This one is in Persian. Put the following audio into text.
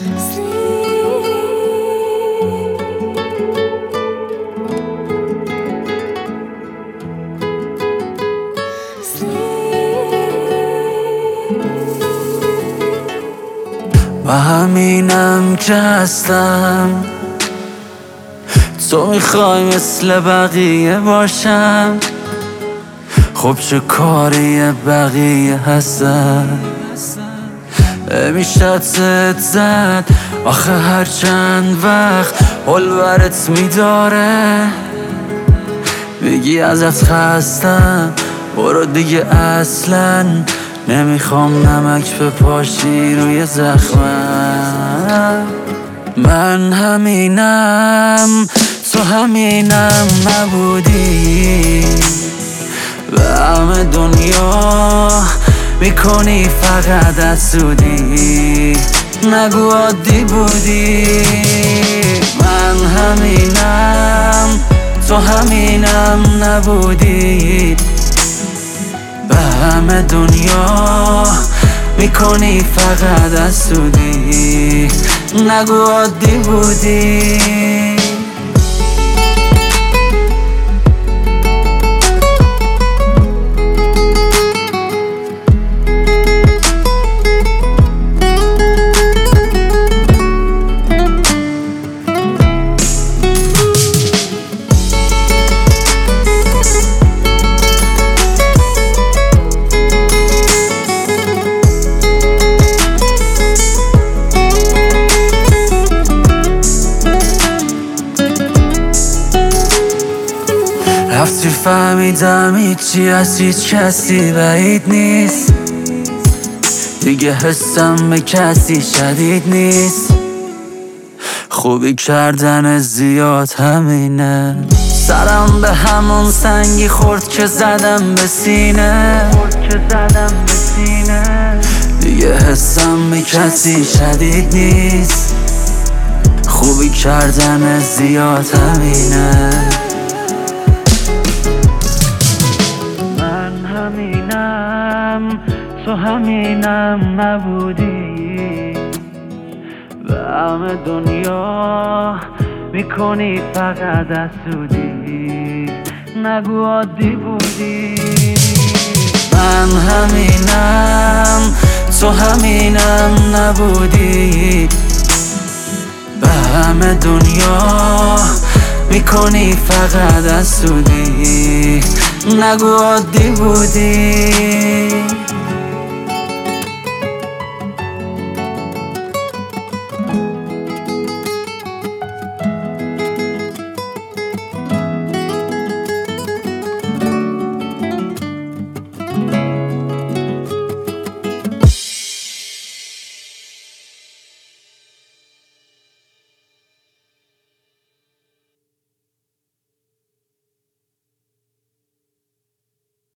و همینم که هستم، تو میخوای مثل بقیه باشم، خب چه کاری بقیه هستن؟ میشه زد زد آخه هر چند وقت حلورت میداره، میگی ازت خستم برو دیگه، اصلا نمیخوام نمک بپاشی روی زخمم. من همینم، تو همینم نبودی، به همه دنیا میکنی فقط حسودی، نگو عادی بودی. من همینم، تو همینم نبودی، به همه دنیا میکنی فقط حسودی، نگو عادی بودی. رفتی فهمیدم هیچی از هیچ کسی بعید نیست، دیگه حسم به کسی شدید نیست، خوبی کردن زیاد همینه، سرم به همون سنگی خورد که زدم به سینه، دیگه حسم به کسی شدید نیست، خوبی کردن زیاد همینه. همینم، تو همینم نبودی، به همه دنیا میکنی فقط حسودی، نگو عادی بودی. من همینم، تو همینم نبودی، به همه دنیا میکنی فقط حسودی، نگو عادی بودی.